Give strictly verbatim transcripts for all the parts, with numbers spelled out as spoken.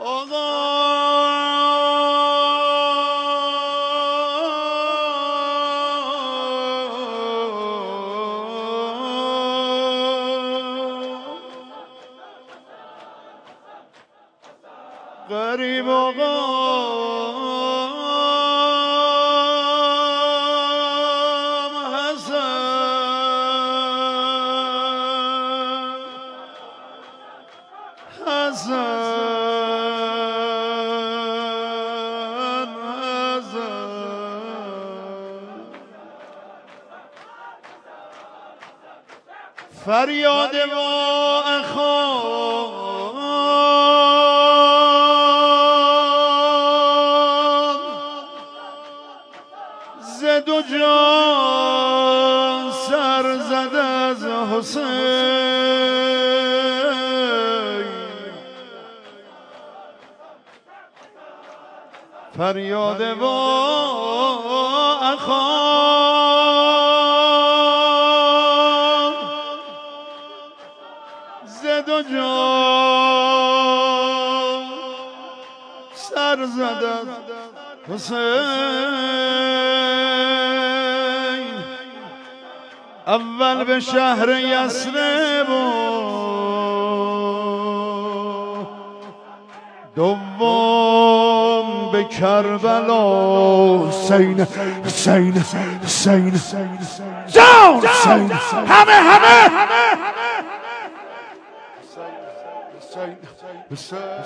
غریب آقام حسن حسن حسن فریاد ما اخوان دو جان سر زد از حسین فریاد و اخوان ز دو جان سر زد از حسین اول به شهر یثرب و دوم به کربلا حسین حسین حسین جان حسین همه همه حسین حسین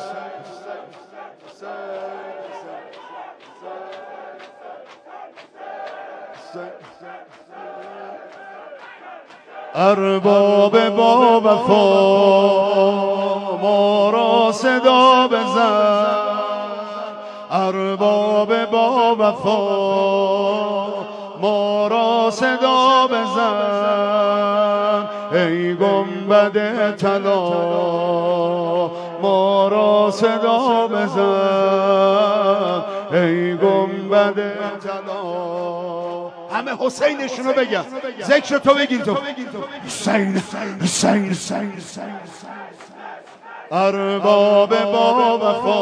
ارباب با وفا ما را صدا بزن ارباب با وفا ما را صدا بزن ای گنبد طلا ما را صدا بزن ای گنبد طلا همه حسینشونو بگم ذکر تو بگین تو حسین حسین حسین ارباب با وفا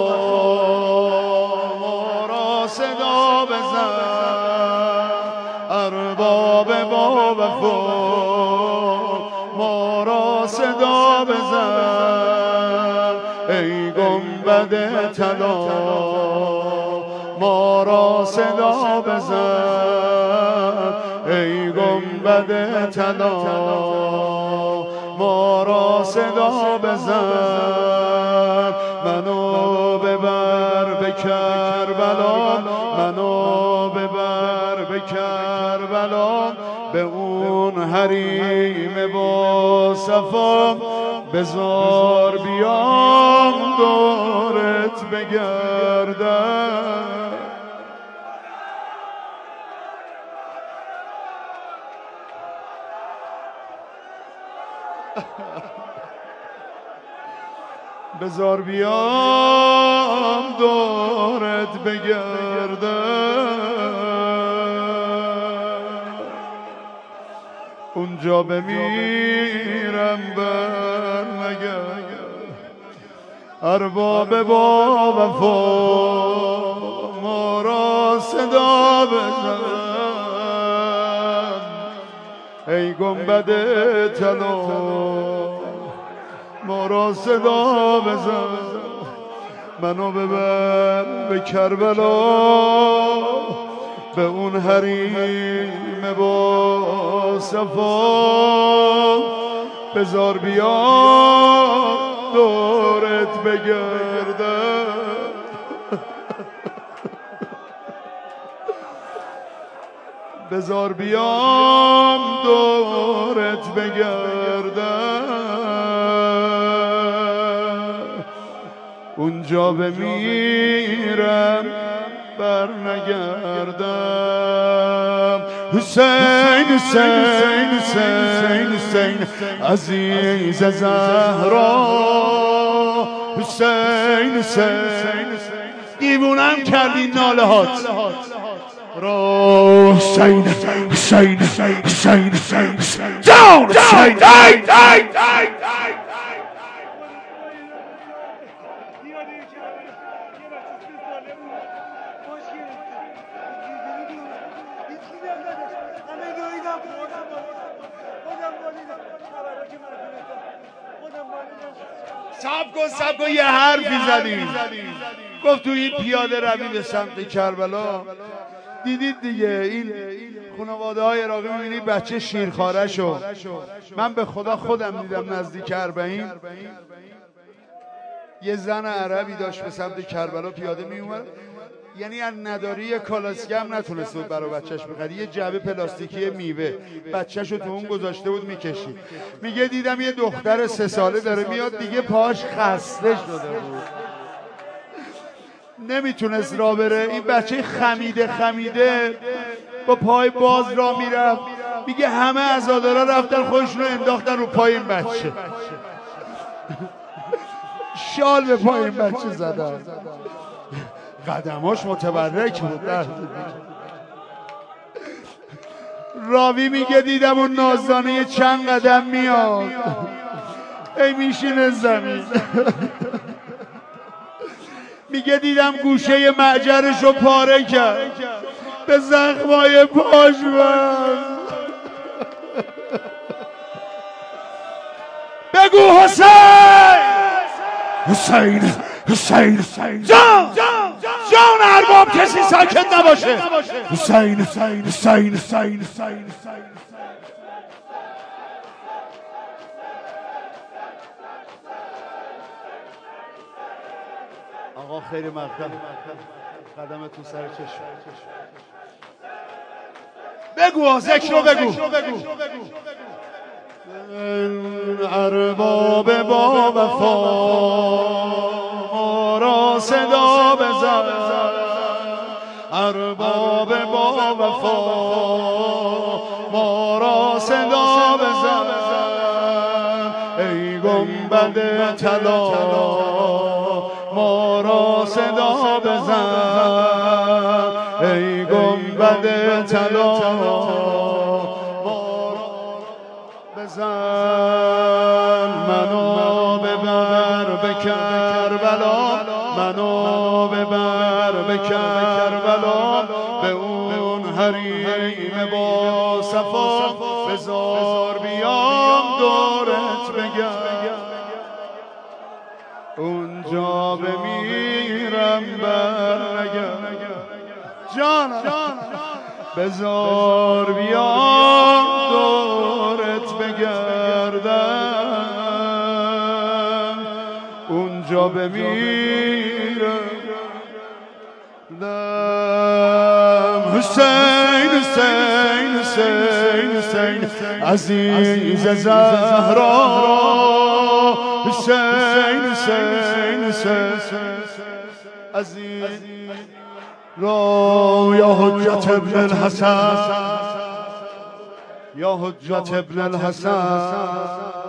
ما را صدا بزن ارباب با وفا ما را صدا بزن ای گنبد طلا ما را صدا بزن ای گنبد طلا ما را صدا بزن منو ببر به کربلا منو ببر به کربلا به اون حریم با صفا بزار بیام دورت بگردم بزار بیام دورت بگردم اونجا بمیرم بر نگرد ارباب با وفا ما را صدا بزن ای گنبد طلا ما را صدا بزن منو ببر به کربلا به اون حریم با صفا بزار بیام دورت بگردم بزار بیام دورت بگردم اونجا بمیرم بر نگردم حسین حسین حسین حسین عزیز زهرا حسین حسین دیوونم کردی ناله هات را حسین حسین حسین حسین جان حسین سب کن سب کن یه حرفی زدیم. گفت تو این پیاده روی به سمت کربلا دیدید دیگه این خانواده های عراقی میبینید بچه شیرخواره شو. من به خدا خودم دیدم نزدیک اربعین یه زن عربی داشت به سمت کربلا پیاده میومد، یعنی از نداری کالاسکه هم نتونسته بود برای بچهش بخره، یه جعبه پلاستیکی میوه بچهش رو تو اون گذاشته بود میکشید. میگه دیدم یه دختر سه ساله داره میاد دیگه پاش خسته شده بود نمیتونست را بره. این بچه خمیده خمیده با پای باز را میرفت. میگه همه عزادارا رفتن خودشون رو انداختن رو پای این بچه شال به پای این بچه زدن. قدماش متبرک بود. راوی میگه دیدم اون نازدانه چند قدم میاد ای میشینه زمین. میگه دیدم گوشه معجرش رو پاره کرد به زخمای پاش بست. بگو حسین حسین حسین جان جان ارباب کسی ساکت نباشه. حسین حسین حسین حسین حسین آقا خیلی مقدم قدم تو سر چشم. بگو ذکر رو بگو. ارباب با وفا ما را صدا بزن. ارباب با وفا ما را صدا بزن. ای گنبد طلا ما را صدا بزن. ای گنبد طلا ما را بزن. منو ببر به کربلا منو ببر به کربلا به اون حریم با صفا بزار بیام دورت بگم. اونجا بمیرم برنگم جانم بزار بیام دورت بگردم. اونجا بمیرم حسین حسین حسین حسین عزیز زهرا. حسین حسین حسین عزیز را یا حجت ابن الحسن یا حجت ابن الحسن.